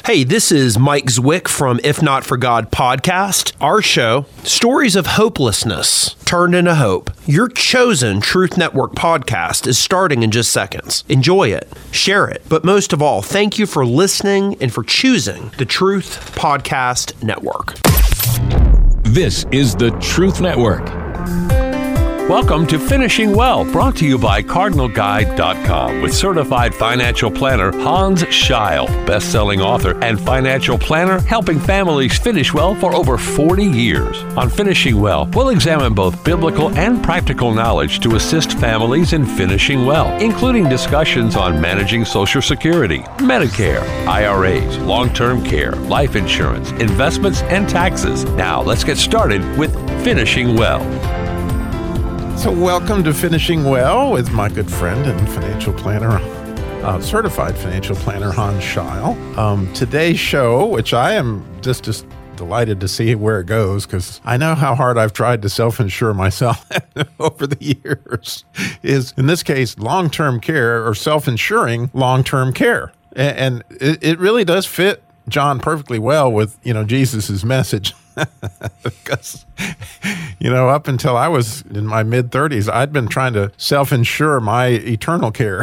Hey, this is Mike Zwick from If Not For God podcast. Our show, Stories of Hopelessness Turned into Hope. Your chosen Truth Network podcast is starting in just seconds. Enjoy it, share it, but most of all, thank you for listening and for choosing the Truth Podcast Network. This is the Truth Network. Welcome to Finishing Well, brought to you by CardinalGuide.com with certified financial planner Hans Scheil, best-selling author and financial planner helping families finish well for over 40 years. On Finishing Well, we'll examine both biblical and practical knowledge to assist families in finishing well, including discussions on managing Social Security, Medicare, IRAs, long-term care, life insurance, investments, and taxes. Now, let's get started with Finishing Well. So welcome to Finishing Well with my good friend and financial planner, certified financial planner, Hans Scheil. Today's show, which I am just delighted to see where it goes, because I know how hard I've tried to self-insure myself over the years, is in this case, long-term care or self-insuring long-term care. And it really does fit John perfectly well with, Jesus's message. Because, up until I was in my mid-30s, I'd been trying to self-insure my eternal care.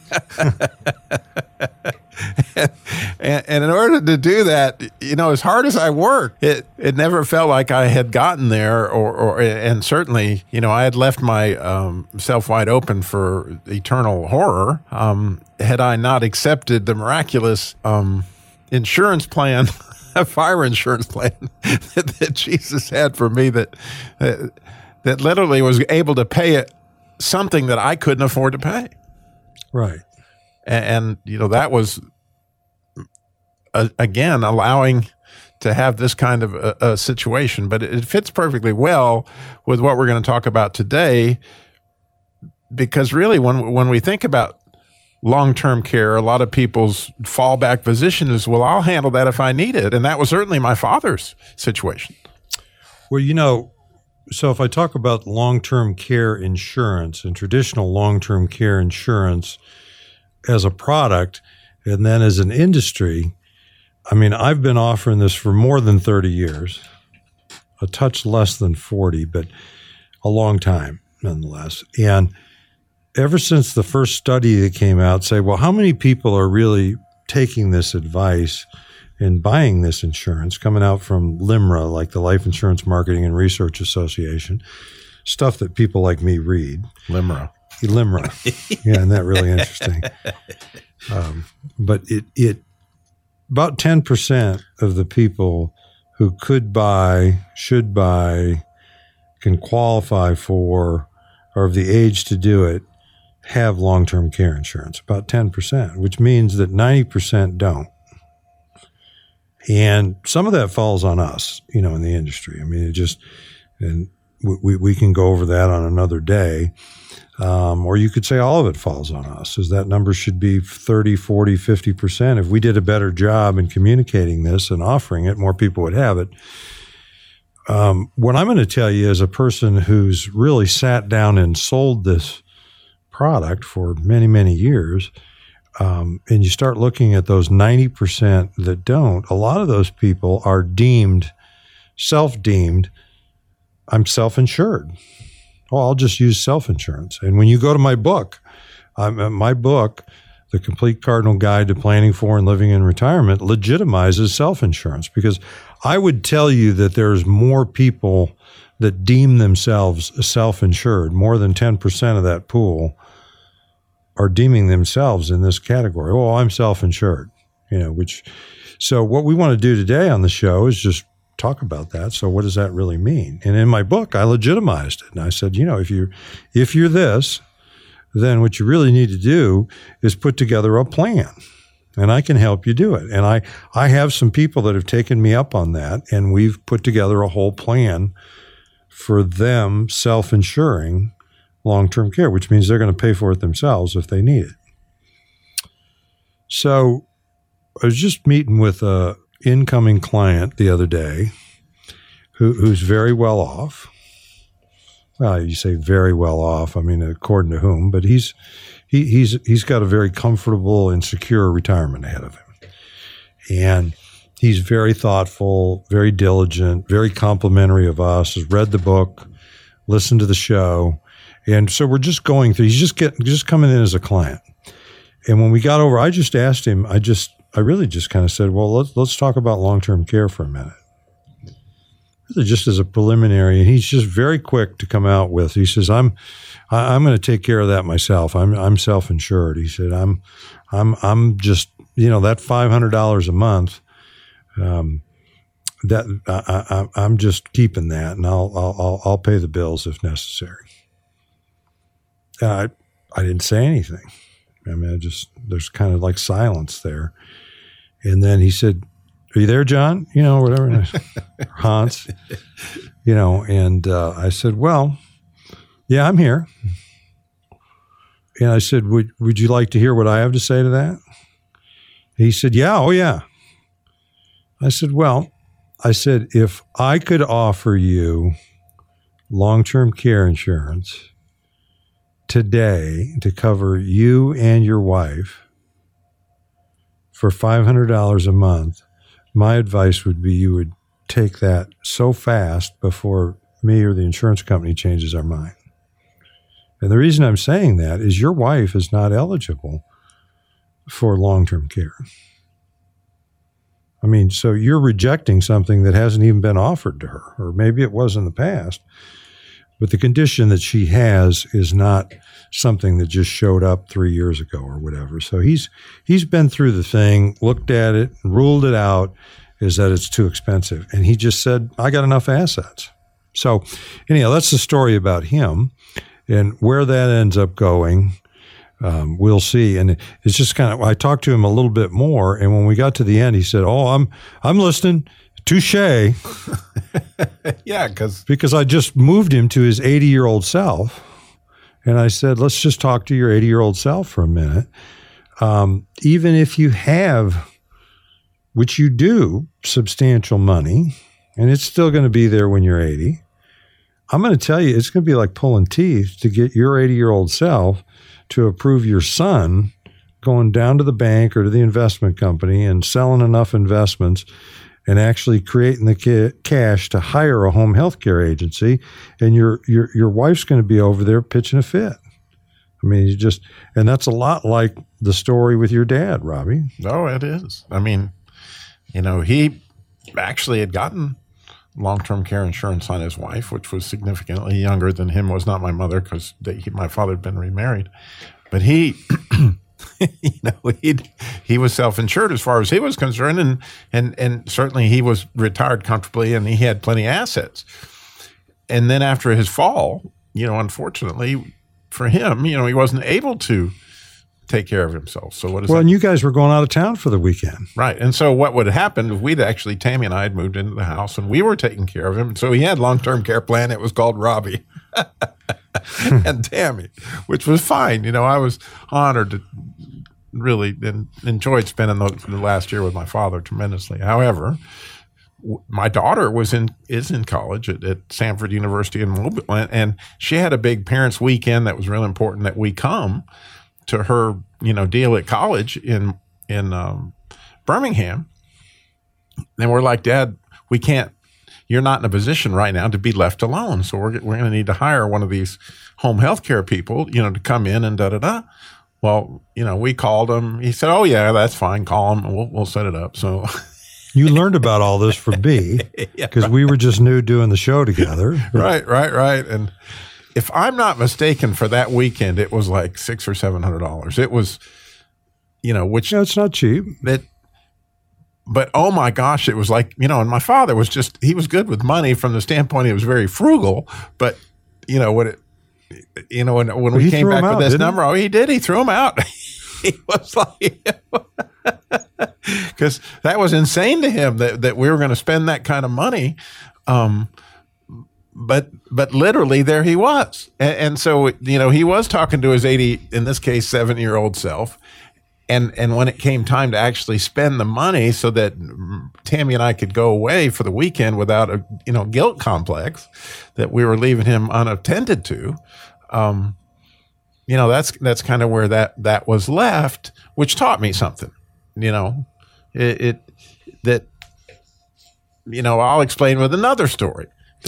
and in order to do that, as hard as I worked, it never felt like I had gotten there, and certainly, I had left my self wide open for eternal horror. Had I not accepted the miraculous insurance plan, a fire insurance plan that Jesus had for me that literally was able to pay something that I couldn't afford to pay. Right. And that was, again, allowing to have this kind of a situation. But it fits perfectly well with what we're going to talk about today, because really when we think about long-term care, a lot of people's fallback position is, well, I'll handle that if I need it. And that was certainly my father's situation. Well, so if I talk about long-term care insurance and traditional long-term care insurance as a product and then as an industry, I've been offering this for more than 30 years, a touch less than 40, but a long time nonetheless. And ever since the first study that came out say, well, how many people are really taking this advice and buying this insurance, coming out from LIMRA, like the Life Insurance Marketing and Research Association, stuff that people like me read. LIMRA. Yeah, isn't that really interesting? But it about 10% of the people who could buy, should buy, can qualify for, or of the age to do it, have long-term care insurance, about 10%, which means that 90% don't. And some of that falls on us, in the industry. And we can go over that on another day. Or you could say all of it falls on us, as that number should be 30, 40, 50%. If we did a better job in communicating this and offering it, more people would have it. What I'm going to tell you as a person who's really sat down and sold this product for many, many years, and you start looking at those 90% that don't, a lot of those people are self-deemed, I'm self-insured. Well, I'll just use self-insurance. And when you go to my book, The Complete Cardinal Guide to Planning for and Living in Retirement, legitimizes self-insurance, because I would tell you that there's more people that deem themselves self-insured. More than 10% of that pool are deeming themselves in this category. Oh, I'm self-insured, so what we want to do today on the show is just talk about that. So what does that really mean? And in my book, I legitimized it. And I said, if you're this, then what you really need to do is put together a plan. And I can help you do it. And I have some people that have taken me up on that, and we've put together a whole plan for them self-insuring long-term care, which means they're going to pay for it themselves if they need it. So I was just meeting with a incoming client the other day who's very well off. Well, you say very well off. According to whom? But he's got a very comfortable and secure retirement ahead of him. And he's very thoughtful, very diligent, very complimentary of us, has read the book, listened to the show. And so we're just going through, he's just coming in as a client. And when we got over, I just asked him, I really just kind of said, well, let's talk about long-term care for a minute. Really just as a preliminary. And he's just very quick to come out with, he says, I'm going to take care of that myself. I'm self-insured. He said, I'm just, that $500 a month, that I'm just keeping that, and I'll pay the bills if necessary. I didn't say anything. I mean, there's kind of like silence there. And then he said, are you there, John? Whatever. Hans, and I said, well, yeah, I'm here. And I said, would you like to hear what I have to say to that? He said, yeah, oh yeah. I said, if I could offer you long-term care insurance today to cover you and your wife for $500 a month, my advice would be you would take that so fast before me or the insurance company changes our mind. And the reason I'm saying that is your wife is not eligible for long-term care. I mean, so you're rejecting something that hasn't even been offered to her, or maybe it was in the past. But the condition that she has is not something that just showed up 3 years ago or whatever. So he's been through the thing, looked at it, ruled it out, is that it's too expensive. And he just said, I got enough assets. So anyhow, that's the story about him. And where that ends up going, we'll see. And it's just kind of, I talked to him a little bit more. And when we got to the end, he said, oh, I'm listening. Touche. Yeah, because I just moved him to his 80-year-old self. And I said, let's just talk to your 80-year-old self for a minute. Even if you have, which you do, substantial money, and it's still going to be there when you're 80, I'm going to tell you, it's going to be like pulling teeth to get your 80-year-old self to approve your son going down to the bank or to the investment company and selling enough investments and actually creating the cash to hire a home health care agency, and your wife's going to be over there pitching a fit. I mean, and that's a lot like the story with your dad, Robbie. Oh, it is. I mean, he actually had gotten long-term care insurance on his wife, which was significantly younger than him. Was not my mother, because my father had been remarried, but he. He was self-insured as far as he was concerned, and certainly he was retired comfortably, and he had plenty of assets. And then after his fall, unfortunately for him, he wasn't able to take care of himself. So what is that? And you guys were going out of town for the weekend. Right. And so what would have happened if Tammy and I had moved into the house and we were taking care of him. So he had a long-term care plan. It was called Robbie and Tammy, which was fine. I was honored to really enjoyed spending the last year with my father tremendously. However, my daughter is in college at Samford University in Mobile, and she had a big parents' weekend that was really important that we come to her, deal at college in Birmingham. And we're like, Dad, we can't, you're not in a position right now to be left alone. So we're going to need to hire one of these home health care people, to come in and da-da-da. Well, we called him. He said, oh yeah, that's fine. Call him and we'll set it up. So you learned about all this from B because we were just new doing the show together. Right. And if I'm not mistaken, for that weekend, it was like $600 or $700. It was, which it's not cheap. But oh my gosh, it was like, and my father was he was good with money from the standpoint he was very frugal. But when we came back with this number, he did. He threw them out. He was like, because that was insane to him that we were going to spend that kind of money. But literally there he was. And so, he was talking to his 80, in this case, 7-year-old self. And when it came time to actually spend the money so that Tammy and I could go away for the weekend without a, guilt complex that we were leaving him unattended to, that's kind of where that was left, which taught me something, I'll explain with another story.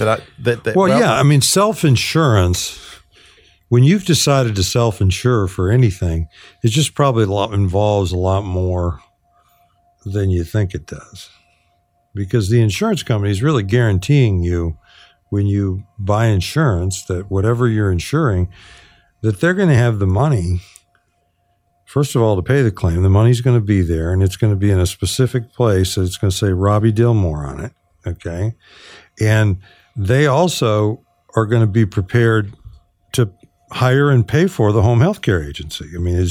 Self-insurance, when you've decided to self-insure for anything, it just probably involves a lot more than you think it does. Because the insurance company is really guaranteeing you when you buy insurance that whatever you're insuring, that they're going to have the money, first of all, to pay the claim. The money's going to be there, and it's going to be in a specific place. So it's going to say Robbie Dilmore on it, okay? And they also are going to be prepared to hire and pay for the home health care agency. I mean,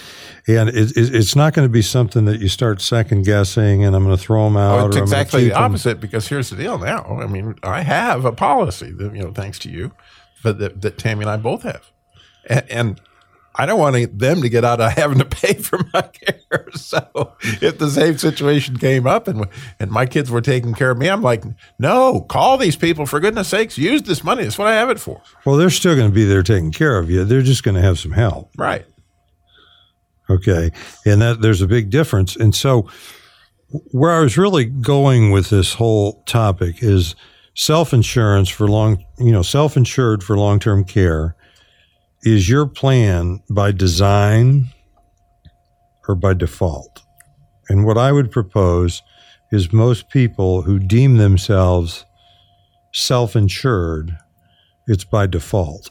it's not going to be something that you start second guessing and I'm going to throw them out. It's exactly the opposite, because here's the deal now. I mean, I have a policy that, thanks to you, but that Tammy and I both have. And I don't want them to get out of having to pay for my care. So if the same situation came up and my kids were taking care of me, I'm like, no, call these people, for goodness sakes, use this money. That's what I have it for. Well, they're still going to be there taking care of you. They're just going to have some help. Right. Okay. And there's a big difference. And so where I was really going with this whole topic is self-insured for long-term care. Is your plan by design or by default? And what I would propose is most people who deem themselves self-insured, it's by default.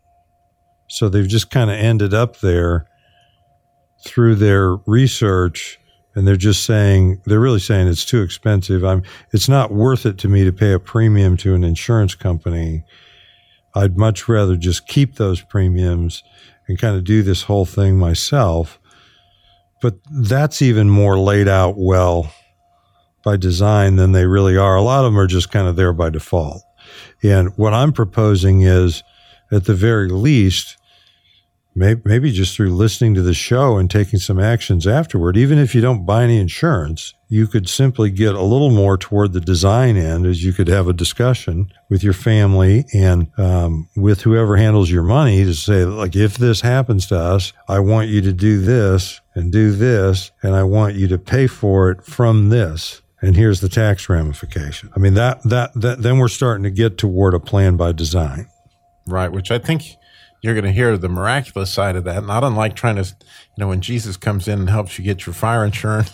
So they've just kind of ended up there through their research, and they're really saying it's too expensive. It's not worth it to me to pay a premium to an insurance company. I'd much rather just keep those premiums and kind of do this whole thing myself. But that's even more laid out well by design than they really are. A lot of them are just kind of there by default. And what I'm proposing is, at the very least, maybe just through listening to the show and taking some actions afterward, even if you don't buy any insurance, you could simply get a little more toward the design end, as you could have a discussion with your family and with whoever handles your money to say, like, if this happens to us, I want you to do this, and I want you to pay for it from this. And here's the tax ramification. I mean, that then we're starting to get toward a plan by design. Right, which I think you're going to hear the miraculous side of that, not unlike trying to, when Jesus comes in and helps you get your fire insurance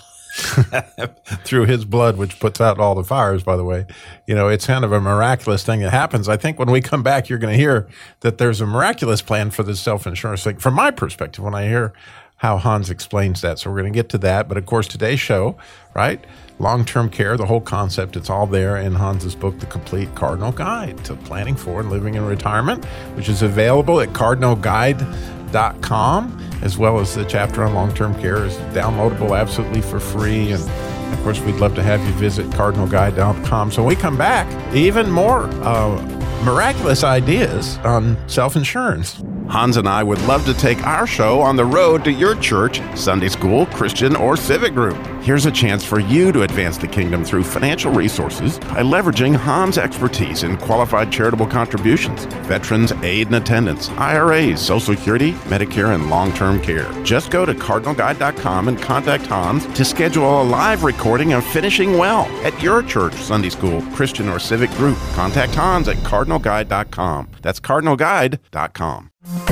through his blood, which puts out all the fires, by the way. It's kind of a miraculous thing that happens. I think when we come back, you're going to hear that there's a miraculous plan for the self-insurance thing, from my perspective, when I hear how Hans explains that. So we're going to get to that. But of course, today's show, right? Long-term care, the whole concept, it's all there in Hans's book, The Complete Cardinal Guide to Planning for and Living in Retirement, which is available at cardinalguide.com, as well as the chapter on long-term care is downloadable absolutely for free. And of course, we'd love to have you visit cardinalguide.com. So when we come back, even more miraculous ideas on self-insurance. Hans and I would love to take our show on the road to your church, Sunday school, Christian, or civic group. Here's a chance for you to advance the kingdom through financial resources by leveraging Hans' expertise in qualified charitable contributions, veterans aid and attendance, IRAs, Social Security, Medicare, and long-term care. Just go to cardinalguide.com and contact Hans to schedule a live recording of Finishing Well at your church, Sunday school, Christian, or civic group. Contact Hans at cardinalguide.com. That's cardinalguide.com.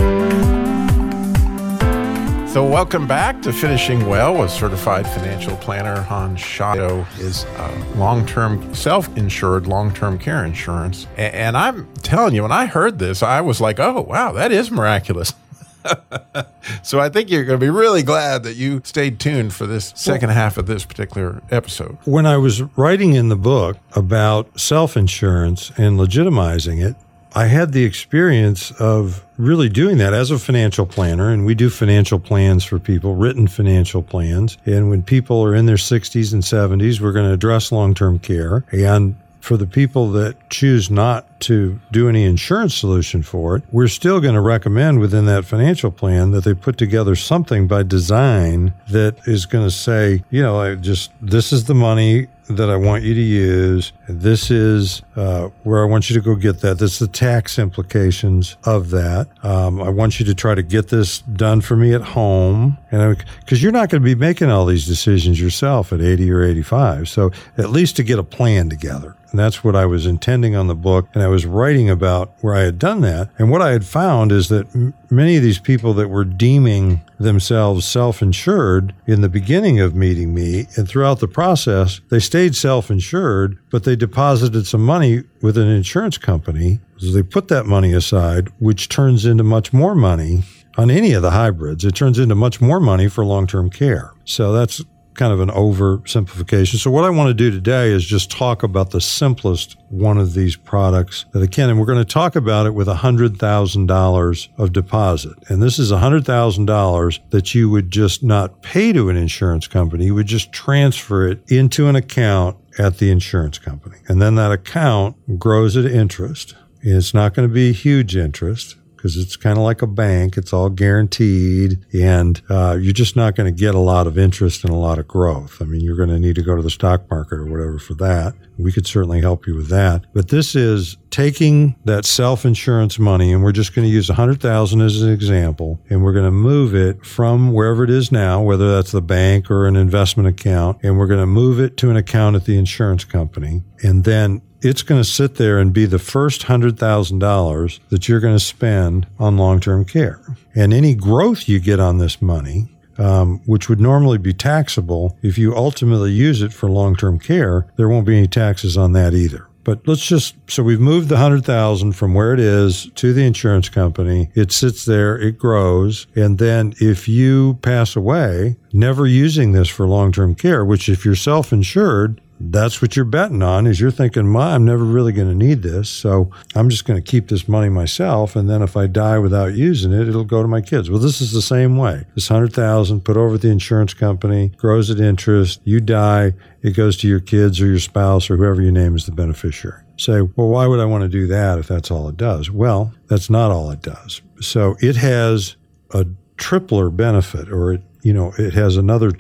So welcome back to Finishing Well with certified financial planner Hans Scheil. Is long-term, self-insured long-term care insurance. And I'm telling you, when I heard this, I was like, oh, wow, that is miraculous. So I think you're going to be really glad that you stayed tuned for this second half of this particular episode. When I was writing in the book about self-insurance and legitimizing it, I had the experience of really doing that as a financial planner, and we do financial plans for people, written financial plans. And when people are in their 60s and 70s, we're going to address long-term care. And for the people that choose not to do any insurance solution for it, we're still going to recommend within that financial plan that they put together something by design that is going to say, this is the money that I want you to use. This is where I want you to go get that. That's the tax implications of that. I want you to try to get this done for me at home, and because you're not going to be making all these decisions yourself at 80 or 85. So at least to get a plan together. And that's what I was intending on the book. And I was writing about where I had done that. And what I had found is that many of these people that were deeming themselves self-insured in the beginning of meeting me and throughout the process, they stayed self-insured, but they deposited some money with an insurance company. So they put that money aside, which turns into much more money on any of the hybrids. It turns into much more money for long-term care. So that's kind of an oversimplification. So what I want to do today is just talk about the simplest one of these products that I can. And we're going to talk about it with $100,000 of deposit. And this is $100,000 that you would just not pay to an insurance company. You would just transfer it into an account at the insurance company. And then that account grows at interest. And it's not going to be huge interest, because it's kind of like a bank. It's all guaranteed, and you're just not going to get a lot of interest and a lot of growth. I mean, you're going to need to go to the stock market or whatever for that. We could certainly help you with that. But this is taking that self-insurance money, and we're just going to use $100,000 as an example, and we're going to move it from wherever it is now, whether that's the bank or an investment account, and we're going to move it to an account at the insurance company. And then it's going to sit there and be the first $100,000 that you're going to spend on long-term care. And any growth you get on this money, which would normally be taxable, if you ultimately use it for long-term care, there won't be any taxes on that either. But so we've moved the $100,000 from where it is to the insurance company. It sits there, it grows. And then if you pass away, never using this for long-term care, which if you're self-insured, that's what you're betting on, is you're thinking, I'm never really going to need this, so I'm just going to keep this money myself, and then if I die without using it, it'll go to my kids. Well, this is the same way. This $100,000 put over at the insurance company, grows at interest, you die, it goes to your kids or your spouse or whoever you name as the beneficiary. Say, well, why would I want to do that if that's all it does? Well, that's not all it does. So it has a tripler benefit, or it has another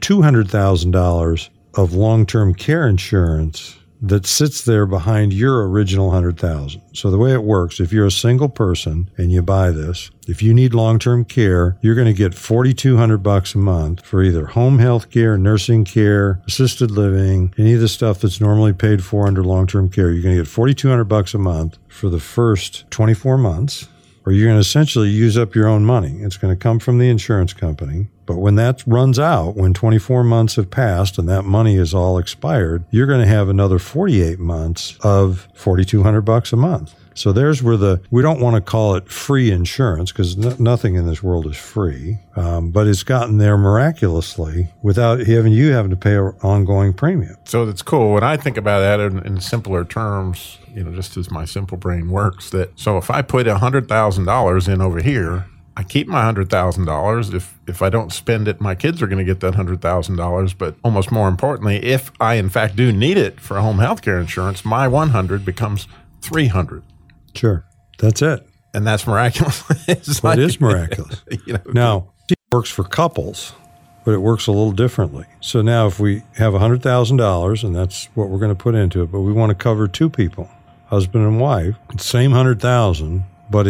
$200,000 of long-term care insurance that sits there behind your original $100,000. So the way it works, if you're a single person and you buy this, if you need long-term care, you're going to get $4,200 a month for either home health care, nursing care, assisted living, any of the stuff that's normally paid for under long-term care. You're going to get $4,200 a month for the first 24 months, or you're going to essentially use up your own money. It's going to come from the insurance company. But when that runs out, when 24 months have passed and that money is all expired, you're going to have another 48 months of $4,200 a month. So there's where we don't want to call it free insurance, because nothing in this world is free, but it's gotten there miraculously without you having to pay an ongoing premium. So that's cool. When I think about that in simpler terms, just as my simple brain works, so if I put $100,000 in over here, I keep my $100,000. If I don't spend it, my kids are going to get that $100,000. But almost more importantly, if I in fact do need it for home health care insurance, my $100 becomes $300. Sure, that's it, and that's miraculous. It is miraculous. Now, it works for couples, but it works a little differently. So now, if we have $100,000, and that's what we're going to put into it, but we want to cover two people, husband and wife, same $100,000. But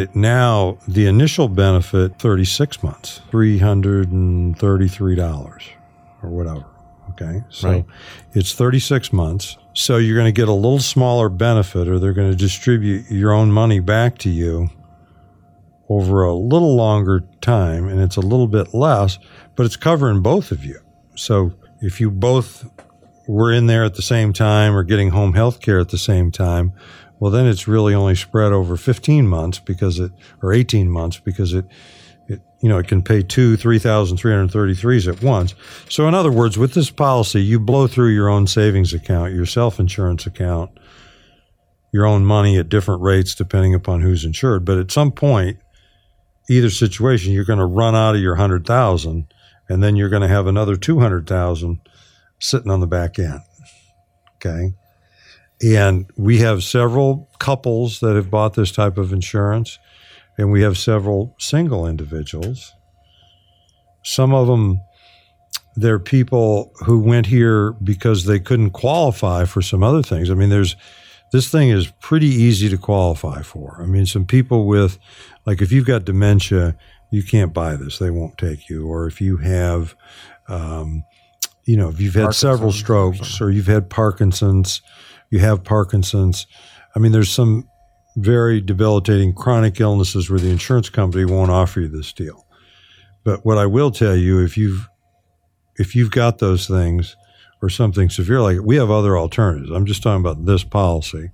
the initial benefit, 36 months, $333 or whatever. Okay. So right. It's 36 months. So you're going to get a little smaller benefit, or they're going to distribute your own money back to you over a little longer time. And it's a little bit less, but it's covering both of you. So if you both were in there at the same time or getting home health care at the same time, well, then it's really only spread over 15 months or 18 months because it can pay 3,333s at once. So in other words, with this policy, you blow through your own savings account, your self-insurance account, your own money at different rates depending upon who's insured. But at some point, either situation, you're going to run out of your $100,000, and then you're going to have another $200,000 sitting on the back end. Okay. And we have several couples that have bought this type of insurance, and we have several single individuals. Some of them There are people who went here because they couldn't qualify for some other things. I mean, this thing is pretty easy to qualify for. I mean, some people with, like, if you've got dementia, you can't buy this. They won't take you. Or if you have, if you've had several strokes or you've had Parkinson's, you have Parkinson's. I mean, there's some very debilitating chronic illnesses where the insurance company won't offer you this deal. But what I will tell you, if you've got those things or something severe like it, we have other alternatives. I'm just talking about this policy.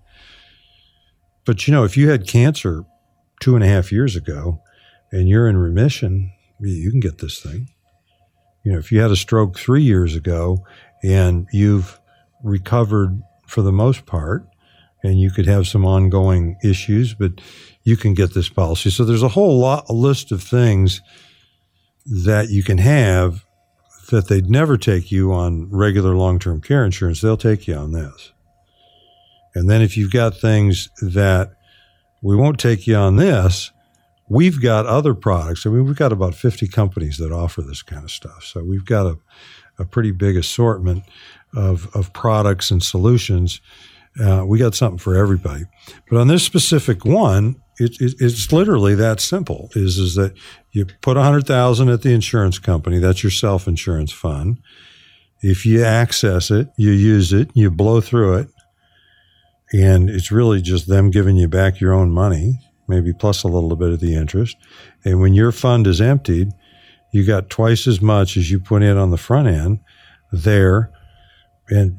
But, if you had cancer 2.5 years ago and you're in remission, you can get this thing. If you had a stroke 3 years ago and you've recovered for the most part, and you could have some ongoing issues, but you can get this policy. So there's a list of things that you can have that they'd never take you on regular long-term care insurance. They'll take you on this. And then if you've got things that we won't take you on this, we've got other products. I mean, we've got about 50 companies that offer this kind of stuff. So we've got a pretty big assortment of products and solutions. We got something for everybody. But on this specific one, it's literally that simple, is that you put $100,000 at the insurance company. That's your self-insurance fund. If you access it, you use it, you blow through it, and it's really just them giving you back your own money, maybe plus a little bit of the interest. And when your fund is emptied, you got twice as much as you put in on the front end there. And,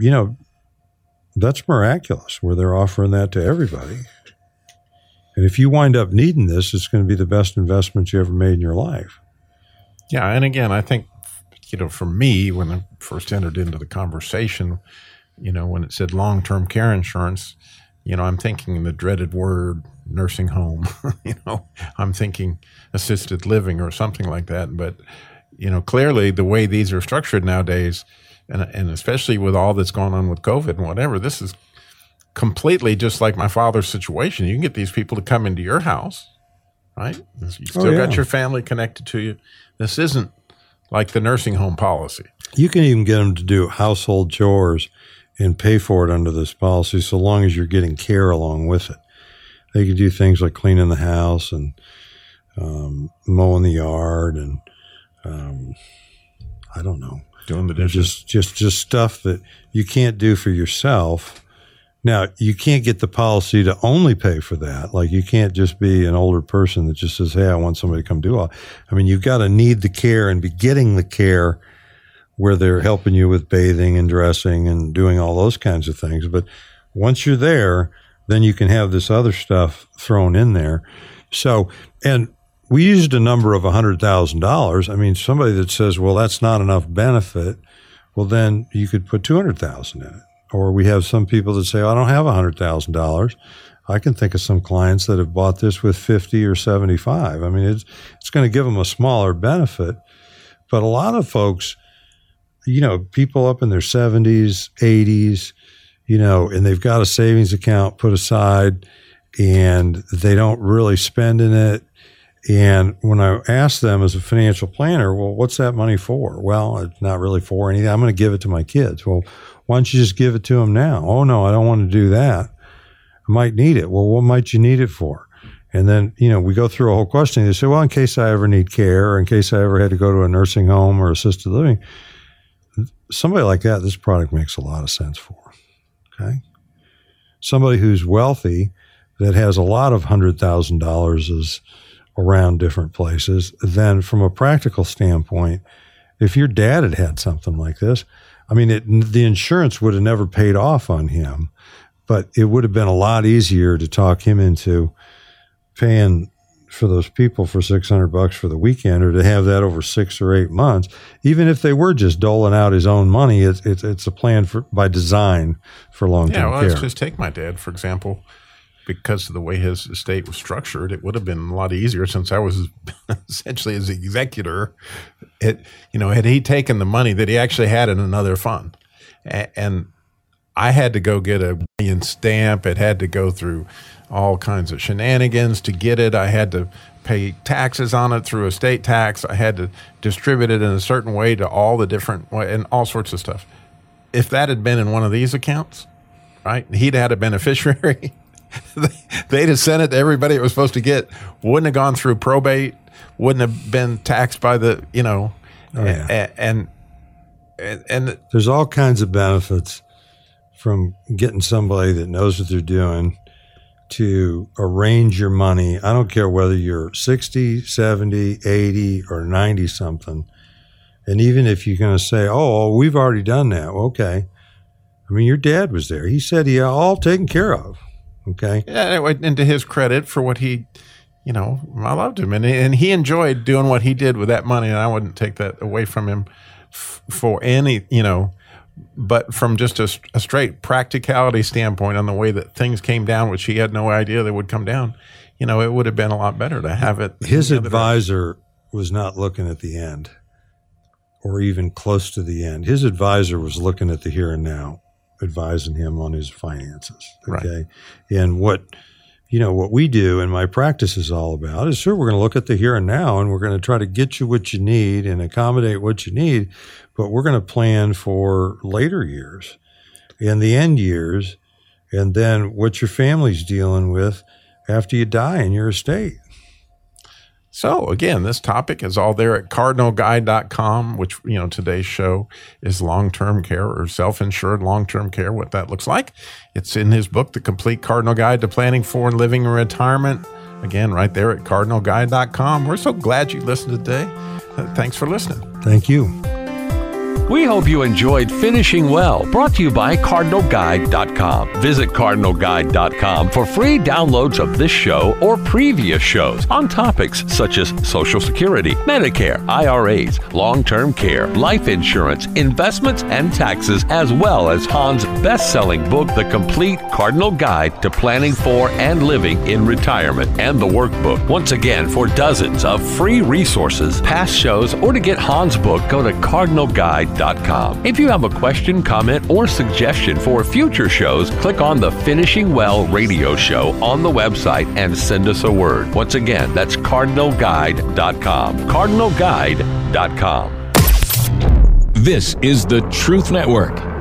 that's miraculous where they're offering that to everybody. And if you wind up needing this, it's going to be the best investment you ever made in your life. Yeah. And again, I think, for me, when I first entered into the conversation, when it said long-term care insurance, I'm thinking the dreaded word nursing home. I'm thinking assisted living or something like that. But, clearly the way these are structured nowadays, and especially with all that's going on with COVID and whatever, this is completely just like my father's situation. You can get these people to come into your house, right? You still got your family connected to you. This isn't like the nursing home policy. You can even get them to do household chores and pay for it under this policy so long as you're getting care along with it. They can do things like cleaning the house and mowing the yard and I don't know. Doing the dishes. Just stuff that you can't do for yourself. Now, you can't get the policy to only pay for that. Like, you can't just be an older person that just says, hey, I want somebody to come do all. I mean, you've got to need the care and be getting the care where they're helping you with bathing and dressing and doing all those kinds of things. But once you're there, then you can have this other stuff thrown in there. So, and we used a number of $100,000. I mean, somebody that says, well, that's not enough benefit, well, then you could put $200,000 in it. Or we have some people that say, I don't have $100,000. I can think of some clients that have bought this with 50 or 75. I mean, it's going to give them a smaller benefit. But a lot of folks, people up in their 70s, 80s, and they've got a savings account put aside and they don't really spend in it. And when I ask them as a financial planner, well, what's that money for? Well, it's not really for anything. I'm going to give it to my kids. Well, why don't you just give it to them now? Oh, no, I don't want to do that. I might need it. Well, what might you need it for? And then, we go through a whole question. They say, well, in case I ever need care, or in case I ever had to go to a nursing home or assisted living, somebody like that, this product makes a lot of sense for. Okay. Somebody who's wealthy that has a lot of $100,000 is around different places, then from a practical standpoint, if your dad had had something like this, I mean, the insurance would have never paid off on him, but it would have been a lot easier to talk him into paying for those people for $600 for the weekend, or to have that over 6 or 8 months. Even if they were just doling out his own money, it's a plan by design for long-term care. Yeah, well, let's just take my dad, for example. Because of the way his estate was structured, it would have been a lot easier since I was essentially his executor. Had he taken the money that he actually had in another fund. And I had to go get a million stamp. It had to go through all kinds of shenanigans to get it. I had to pay taxes on it through estate tax. I had to distribute it in a certain way to all the different, and all sorts of stuff. If that had been in one of these accounts, right, he'd had a beneficiary. They'd have sent it to everybody it was supposed to get. Wouldn't have gone through probate. Wouldn't have been taxed by the, and there's all kinds of benefits from getting somebody that knows what they're doing to arrange your money. I don't care whether you're 60, 70, 80, or 90 something. And even if you're going to say, oh, we've already done that. Well, okay. I mean, your dad was there. He said he all taken care of. Okay. Yeah, and to his credit for what he, I loved him. And he enjoyed doing what he did with that money. And I wouldn't take that away from him for any, but from just a straight practicality standpoint on the way that things came down, which he had no idea they would come down, it would have been a lot better to have it. His advisor was not looking at the end or even close to the end. His advisor was looking at the here and now, advising him on his finances. Okay. Right. And what we do and my practice is all about is, sure, we're going to look at the here and now and we're going to try to get you what you need and accommodate what you need, but we're going to plan for later years and the end years and then what your family's dealing with after you die in your estate. So again, this topic is all there at cardinalguide.com, which, today's show is long-term care or self-insured long-term care, what that looks like. It's in his book, The Complete Cardinal Guide to Planning for and Living in Retirement. Again, right there at cardinalguide.com. We're so glad you listened today. Thanks for listening. Thank you. We hope you enjoyed Finishing Well, brought to you by CardinalGuide.com. Visit CardinalGuide.com for free downloads of this show or previous shows on topics such as Social Security, Medicare, IRAs, long-term care, life insurance, investments, and taxes, as well as Hans' best-selling book, The Complete Cardinal Guide to Planning for and Living in Retirement, and the workbook. Once again, for dozens of free resources, past shows, or to get Hans' book, go to CardinalGuide.com. If you have a question, comment, or suggestion for future shows, click on the Finishing Well radio show on the website and send us a word. Once again, that's CardinalGuide.com. CardinalGuide.com. This is the Truth Network.